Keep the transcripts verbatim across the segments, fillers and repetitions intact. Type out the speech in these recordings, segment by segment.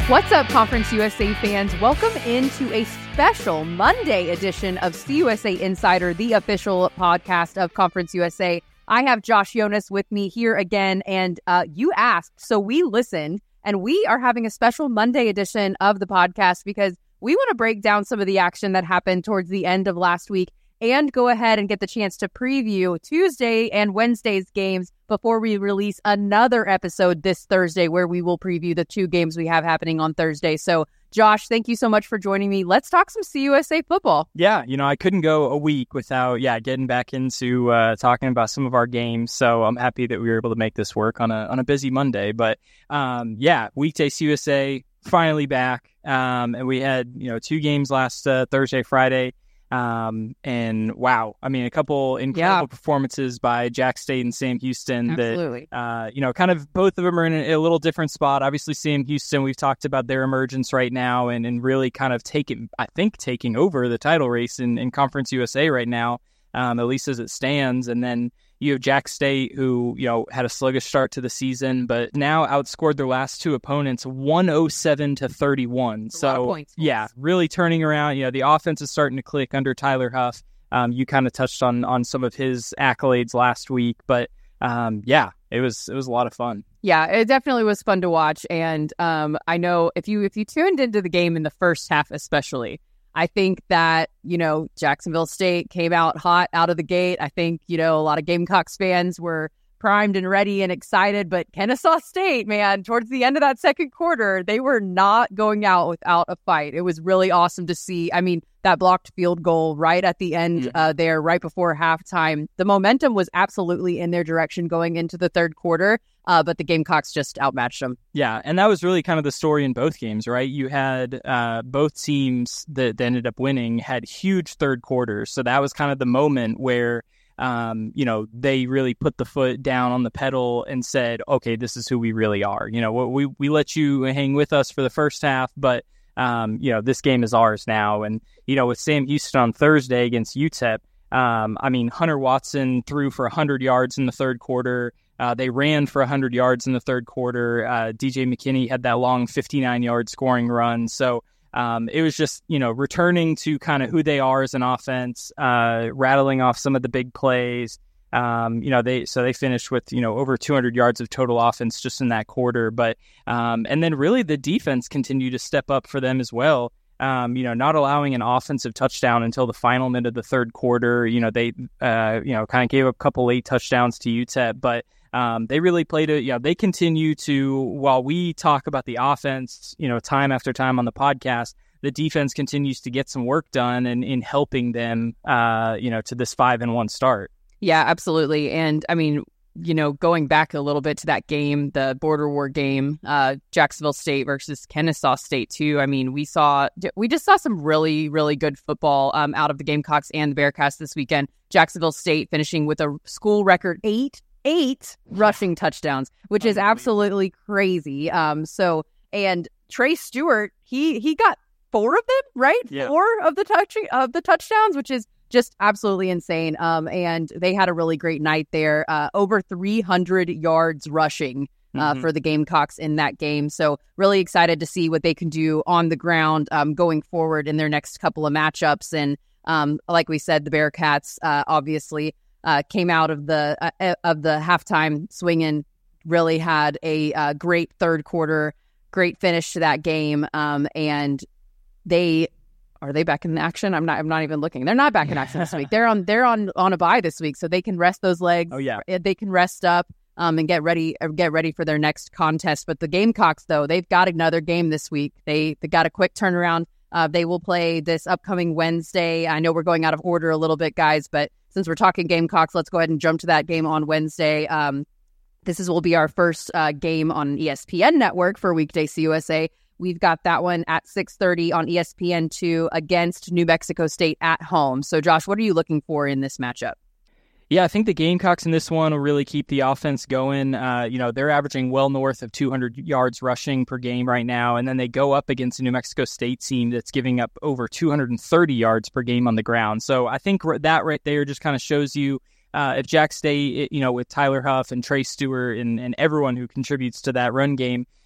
What's up, Conference U S A fans? Welcome into a special Monday edition of C U S A Insider, the official podcast of Conference U S A. I have Josh Jonas with me here again, and uh, you asked, so we listened, and we are having a special Monday edition of the podcast because we want to break down some of the action that happened towards the end of last week and go ahead and get the chance to preview Tuesday and Wednesday's games before we release another episode this Thursday where we will preview the two games we have happening on Thursday. So, Josh, thank you so much for joining me. Let's talk some C U S A football. Yeah, you know, I couldn't go a week without, yeah, getting back into uh, talking about some of our games. So I'm happy that we were able to make this work on a on a busy Monday. But, um, yeah, weekday C U S A finally back. Um, and we had, you know, two games last uh, Thursday, Friday. Um, and wow, I mean, a couple incredible yeah. performances by Jack State and Sam Houston. Absolutely. That, uh, you know, kind of both of them are in a, a little different spot. Obviously, Sam Houston, we've talked about their emergence right now and, and really kind of taking, I think, taking over the title race in, in Conference U S A right now, um, at least as it stands. And then you have Jack State, who, you know, had a sluggish start to the season, but now outscored their last two opponents one oh seven to thirty-one. So, points, yeah, really turning around. You know, the offense is starting to click under Tyler Huff. Um, you kind of touched on on some of his accolades last week, but um, yeah, it was it was a lot of fun. Yeah, it definitely was fun to watch, and um, I know if you if you tuned into the game in the first half, especially. I think that, you know, Jacksonville State came out hot out of the gate. I think, you know, a lot of Gamecocks fans were primed and ready and excited, but Kennesaw State, man, towards the end of that second quarter, they were not going out without a fight. It was really awesome to see. I mean, that blocked field goal right at the end mm-hmm. uh, there, right before halftime. The momentum was absolutely in their direction going into the third quarter, uh, but the Gamecocks just outmatched them. Yeah, and that was really kind of the story in both games, right? You had uh, both teams that, that ended up winning had huge third quarters. So that was kind of the moment where, um, you know, they really put the foot down on the pedal and said, okay, this is who we really are. You know, we we let you hang with us for the first half, but Um, you know, this game is ours now. And, you know, with Sam Houston on Thursday against U T E P, um, I mean, Hunter Watson threw for one hundred yards in the third quarter. Uh, they ran for one hundred yards in the third quarter. Uh, D J McKinney had that long fifty-nine-yard scoring run. So um, it was just, you know, returning to kind of who they are as an offense, uh, rattling off some of the big plays. Um, you know, they so they finished with, you know, over two hundred yards of total offense just in that quarter. But um, and then really the defense continued to step up for them as well. Um, you know, not allowing an offensive touchdown until the final minute of the third quarter. You know, they, uh, you know, kind of gave up a couple late touchdowns to U T E P, but um, they really played it. You know, they continue to, while we talk about the offense, you know, time after time on the podcast, the defense continues to get some work done and in helping them, uh, you know, to this five and one start. Yeah, absolutely. And I mean, you know, going back a little bit to that game, the border war game, uh, Jacksonville State versus Kennesaw State too. I mean, we saw, we just saw some really, really good football um, out of the Gamecocks and the Bearcats this weekend. Jacksonville State finishing with a school record eight, eight rushing touchdowns, which is absolutely crazy. Um, so, and Trey Stewart, he he got four of them, right? Yeah. Four of the touch of the touchdowns, which is just absolutely insane. Um, and they had a really great night there. Uh, over three hundred yards rushing uh, mm-hmm. for the Gamecocks in that game. So really excited to see what they can do on the ground um, going forward in their next couple of matchups. And um, like we said, the Bearcats uh, obviously uh, came out of the uh, of the halftime swinging. Really had a uh, great third quarter, great finish to that game, um, and they. Are they back in action? I'm not. I'm not even looking. They're not back in action this week. They're on. They're on on a bye this week, so they can rest those legs. Oh yeah. They can rest up um, and get ready. Get ready for their next contest. But the Gamecocks, though, they've got another game this week. They they got a quick turnaround. Uh, they will play this upcoming Wednesday. I know we're going out of order a little bit, guys, but since we're talking Gamecocks, let's go ahead and jump to that game on Wednesday. Um, this is will be our first uh, game on E S P N Network for weekday C U S A. We've got that one at six thirty on E S P N two against New Mexico State at home. So, Josh, what are you looking for in this matchup? Yeah, I think the Gamecocks in this one will really keep the offense going. Uh, you know, they're averaging well north of two hundred yards rushing per game right now, and then they go up against a New Mexico State team that's giving up over two hundred thirty yards per game on the ground. So I think that right there just kind of shows you uh, if Jack State, you know, with Tyler Huff and Trey Stewart and, and everyone who contributes to that run game,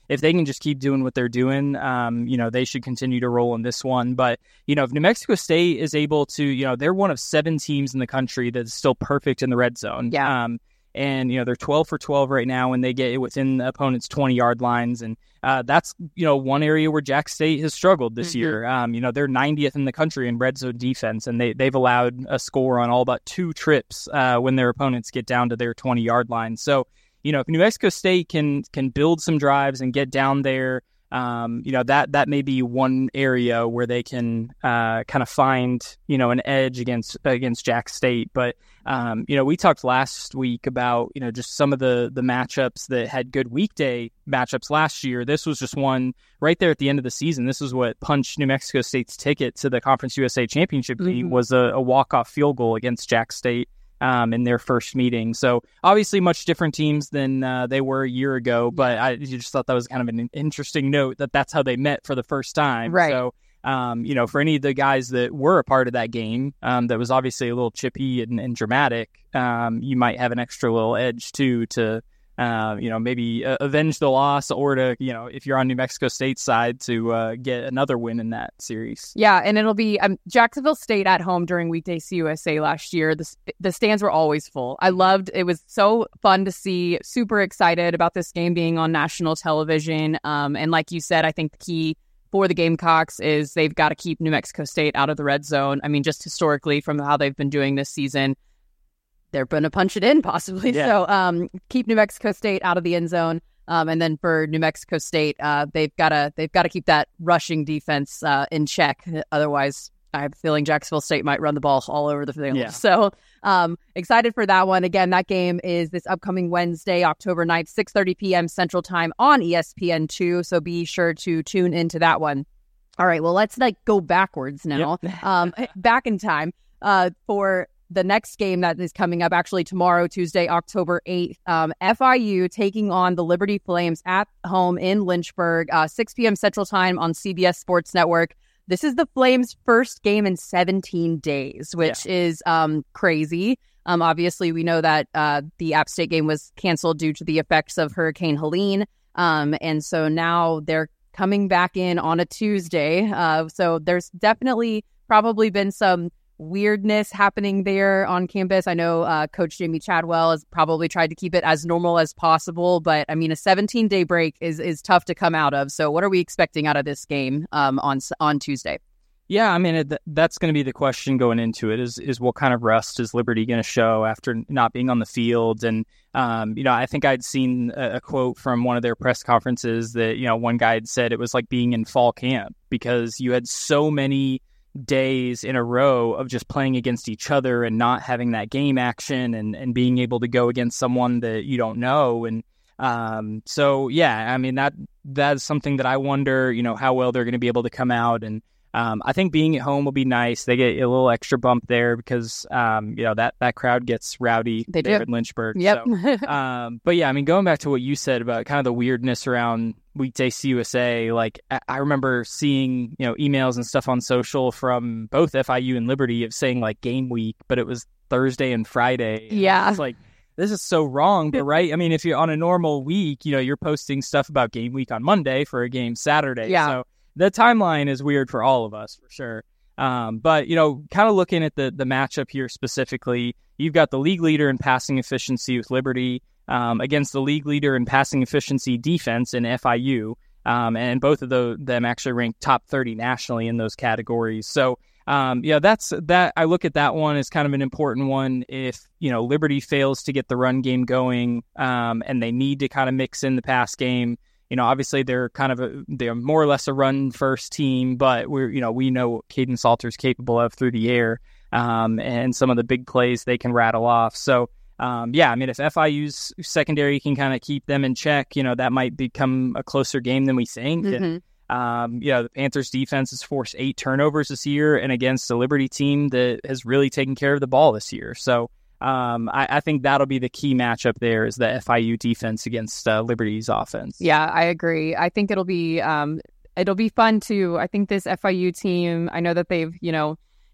if they can just keep doing what they're doing, um, you know, they should continue to roll in this one. But, you know, if New Mexico State is able to, you know, they're one of seven teams in the country that's still perfect in the red zone. Yeah. Um, and, you know, they're twelve for twelve right now when they get it within the opponent's twenty-yard lines. And uh, that's, you know, one area where Jack State has struggled this mm-hmm. year. Um, you know, they're ninetieth in the country in red zone defense, and they, they've allowed a score on all but two trips uh, when their opponents get down to their twenty-yard line. So, you know, if New Mexico State can can build some drives and get down there, um, you know, that that may be one area where they can uh, kind of find, you know, an edge against against Jack State. But, um, you know, we talked last week about, you know, just some of the, the matchups that had good weekday matchups last year. This was just one right there at the end of the season. This was what punched New Mexico State's ticket to the Conference U S A Championship mm-hmm. game was a, a walk-off field goal against Jack State. Um, in their first meeting. So obviously much different teams than uh, they were a year ago, but I just thought that was kind of an interesting note that that's how they met for the first time. Right. So, um, you know, for any of the guys that were a part of that game, um, that was obviously a little chippy and, and dramatic, um, you might have an extra little edge too to, uh, you know, maybe uh, avenge the loss, or to, you know, if you're on New Mexico State's side, to uh, get another win in that series. Yeah, and it'll be um, Jacksonville State at home during weekday C U S A last year. The, the stands were always full. I loved it. Was so fun to see. Super excited about this game being on national television. Um, and like you said, I think the key for the Gamecocks is they've got to keep New Mexico State out of the red zone. I mean, just historically from how they've been doing this season, they're going to punch it in possibly. Yeah. So um, keep New Mexico State out of the end zone. Um, and then for New Mexico State, uh, they've got to they've got to keep that rushing defense uh, in check. Otherwise, I have a feeling Jacksonville State might run the ball all over the field. Yeah. So um, excited for that one. Again, that game is this upcoming Wednesday, October ninth, six thirty p.m. Central Time on E S P N two. So be sure to tune into that one. All right, well, let's like go backwards now, yep. um, back in time uh, for the next game that is coming up actually tomorrow, Tuesday, October eighth. Um, F I U taking on the Liberty Flames at home in Lynchburg, uh, six p.m. Central Time on C B S Sports Network. This is the Flames' first game in seventeen days, which yeah. is um, crazy. Um, obviously, we know that uh, the App State game was canceled due to the effects of Hurricane Helene. Um, and so now they're coming back in on a Tuesday. Uh, so there's definitely probably been some weirdness happening there on campus. I know uh, Coach Jamie Chadwell has probably tried to keep it as normal as possible, but I mean, a seventeen-day break is is tough to come out of. So what are we expecting out of this game um, on on Tuesday? Yeah, I mean, it, that's going to be the question going into it is, is what kind of rust is Liberty going to show after not being on the field? And, um, you know, I think I'd seen a, a quote from one of their press conferences that, you know, one guy had said it was like being in fall camp because you had so many days in a row of just playing against each other and not having that game action and, and being able to go against someone that you don't know. And um, so, yeah, I mean, that that's something that I wonder, you know, how well they're going to be able to come out. And um, I think being at home will be nice. They get a little extra bump there because, um, you know, that, that crowd gets rowdy they there do. in Lynchburg. Yep. So, um, but, yeah, I mean, going back to what you said about kind of the weirdness around weekday C U S A, like I remember seeing, you know, emails and stuff on social from both F I U and Liberty of saying like game week, but it was Thursday and Friday. Yeah. It's like, this is so wrong, but right? I mean, if you're on a normal week, you know, you're posting stuff about game week on Monday for a game Saturday. Yeah. So the timeline is weird for all of us, for sure. Um, but, you know, kind of looking at the, the matchup here specifically, you've got the league leader in passing efficiency with Liberty um, against the league leader in passing efficiency defense in F I U. Um, and both of those, them actually ranked top thirty nationally in those categories. So, um, yeah, that's that. I look at that one as kind of an important one. If, you know, Liberty fails to get the run game going um, and they need to kind of mix in the pass game, you know, obviously they're kind of a, they're more or less a run first team, but we're, you know, we know what Caden Salter's capable of through the air um, and some of the big plays they can rattle off. So, um, yeah, I mean, if F I U's secondary can kind of keep them in check, you know, that might become a closer game than we think. Mm-hmm. And, um, you know, the Panthers defense has forced eight turnovers this year and against a Liberty team that has really taken care of the ball this year. So, Um, I, I think that'll be the key matchup there is the F I U defense against uh, Liberty's offense. Yeah, I agree. I think it'll be um, it'll be fun too. I think this F I U team, I know that they've, you know,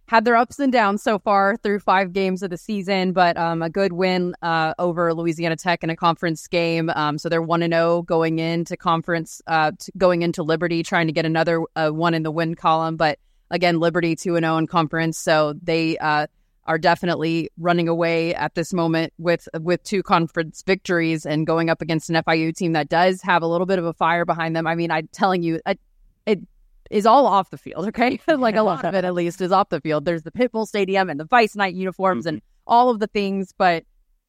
had their ups and downs so far through five games of the season, but um, a good win uh, over Louisiana Tech in a conference game. Um, so they're one and zero going into conference, uh, t- going into Liberty, trying to get another uh, one in the win column. But again, Liberty two and zero in conference, so they uh, are definitely running away at this moment with with two conference victories and going up against an F I U team that does have a little bit of a fire behind them. I mean, I'm telling you, I, it. is all off the field, okay? Like a lot of it, at least, is off the field. There's the Pitbull Stadium and the Vice Night uniforms and all of the things, but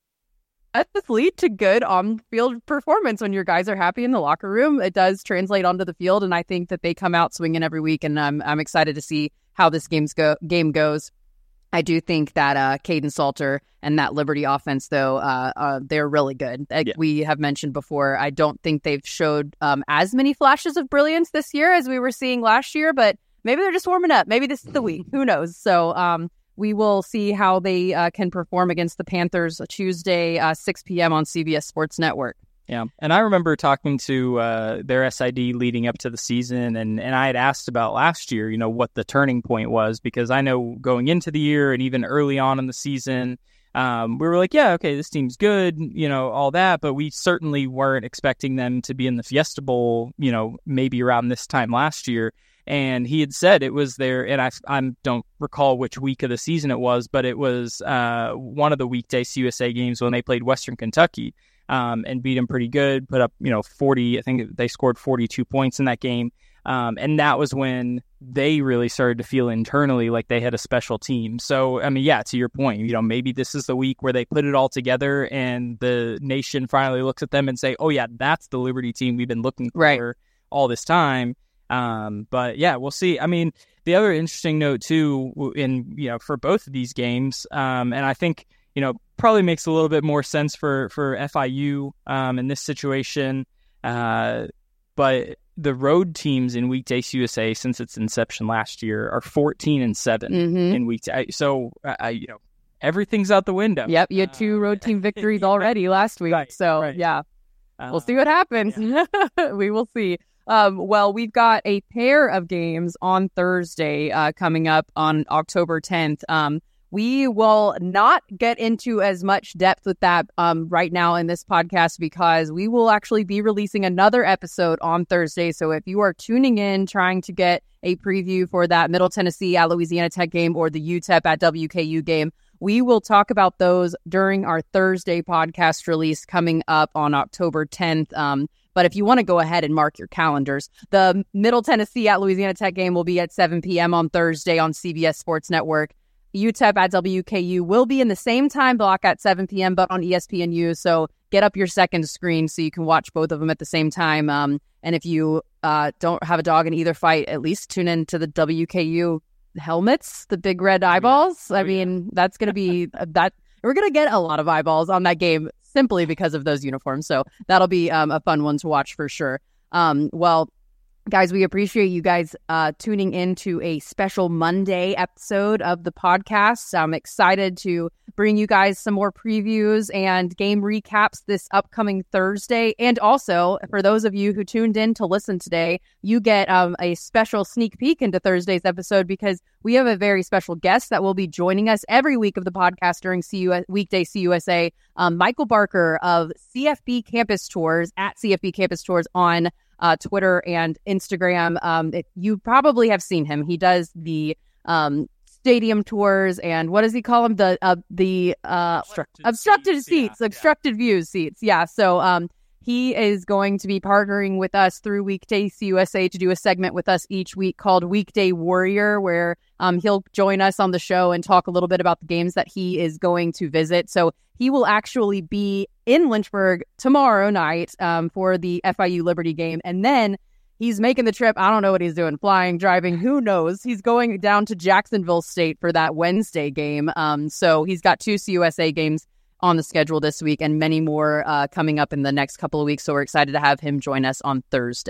that does lead to good on-field performance when your guys are happy in the locker room. It does translate onto the field, and I think that they come out swinging every week, and I'm I'm excited to see how this game's go game goes. I do think that uh, Caden Salter and that Liberty offense, though, uh, uh, they're really good. Like yeah. we have mentioned before, I don't think they've showed um, as many flashes of brilliance this year as we were seeing last year, but maybe they're just warming up. Maybe this is the week. Who knows? So um, we will see how they uh, can perform against the Panthers Tuesday, uh, six p.m. on C B S Sports Network. Yeah, and I remember talking to uh, their S I D leading up to the season, and, and I had asked about last year, you know, what the turning point was, because I know going into the year and even early on in the season, um, we were like, yeah, okay, this team's good, you know, all that, but we certainly weren't expecting them to be in the Fiesta Bowl, you know, maybe around this time last year. And he had said it was there, and I, I don't recall which week of the season it was, but it was uh, one of the weekday C U S A games when they played Western Kentucky. Um, and beat them pretty good, put up, you know, forty, I think they scored forty-two points in that game. Um, and that was when they really started to feel internally like they had a special team. So, I mean, yeah, to your point, you know, maybe this is the week where they put it all together and the nation finally looks at them and say, oh, yeah, that's the Liberty team we've been looking for right. all this time. Um, but yeah, we'll see. I mean, the other interesting note, too, in, you know, for both of these games, um, and I think, you know, probably makes a little bit more sense for, for F I U um, in this situation. Uh, but the road teams in weekday C U S A since its inception last year are fourteen and seven mm-hmm. in weekday. So, I, you know, everything's out the window. Yep, you had two road team victories already last week. Right, so, right. yeah, uh, we'll see what happens. Yeah. We will see. Um, well, we've got a pair of games on Thursday uh, coming up on October tenth. Um, We will not get into as much depth with that um, right now in this podcast because we will actually be releasing another episode on Thursday. So if you are tuning in, trying to get a preview for that Middle Tennessee at Louisiana Tech game or the U T E P at W K U game, we will talk about those during our Thursday podcast release coming up on October tenth. Um, but if you want to go ahead and mark your calendars, the Middle Tennessee at Louisiana Tech game will be at seven p.m. on Thursday on C B S Sports Network. U T E P at W K U will be in the same time block at seven p.m., but on E S P N U. So get up your second screen so you can watch both of them at the same time. Um, and if you uh, don't have a dog in either fight, at least tune in to the W K U helmets, the big red eyeballs. Oh, yeah. I mean, yeah. that's going to be that. We're going to get a lot of eyeballs on that game simply because of those uniforms. So that'll be um, a fun one to watch for sure. Um, well, guys, we appreciate you guys uh, tuning in to a special Monday episode of the podcast. I'm excited to bring you guys some more previews and game recaps this upcoming Thursday. And also, for those of you who tuned in to listen today, you get um, a special sneak peek into Thursday's episode because we have a very special guest that will be joining us every week of the podcast during C U S, weekday C U S A, um, Michael Barker of C F B Campus Tours at C F B Campus Tours on Uh, Twitter and Instagram. Um, it, you probably have seen him. He does the um, stadium tours and what does he call them? The uh, the uh, obstructed, obstructed seats, seats, yeah, obstructed yeah. views seats. Yeah. So um, he is going to be partnering with us through Weekday C U S A to do a segment with us each week called Weekday Warrior, where um, he'll join us on the show and talk a little bit about the games that he is going to visit. So he will actually be in Lynchburg tomorrow night um, for the F I U Liberty game. And then he's making the trip. I don't know what he's doing, flying, driving, who knows. He's going down to Jacksonville State for that Wednesday game. Um, so he's got two C U S A games on the schedule this week and many more uh, coming up in the next couple of weeks. So we're excited to have him join us on Thursday.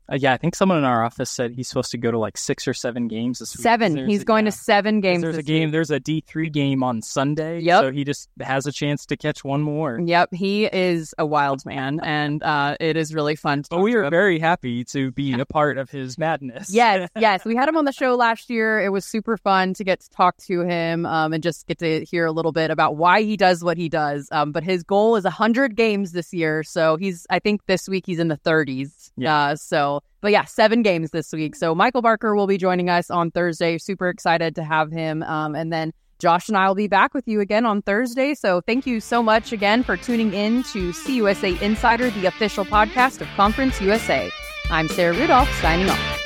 Uh, yeah, I think someone in our office said he's supposed to go to like six or seven games this week. Seven. He's a, going yeah. to seven games. There's this a game. week. There's a D three game on Sunday. Yep. So he just has a chance to catch one more. Yep. He is a wild man, and uh, it is really fun. To but we to are him. very happy to be a part of his madness. Yes, yes. We had him on the show last year. It was super fun to get to talk to him um, and just get to hear a little bit about why he does what he does. Um, but his goal is one hundred games this year. So he's, I think this week he's in the thirties. Yeah. Uh, so, but yeah, seven games this week. So Michael Barker will be joining us on Thursday. Super excited to have him. Um, and then Josh and I will be back with you again on Thursday. So thank you so much again for tuning in to C U S A Insider, the official podcast of Conference U S A. I'm Sarah Rudolph, signing off.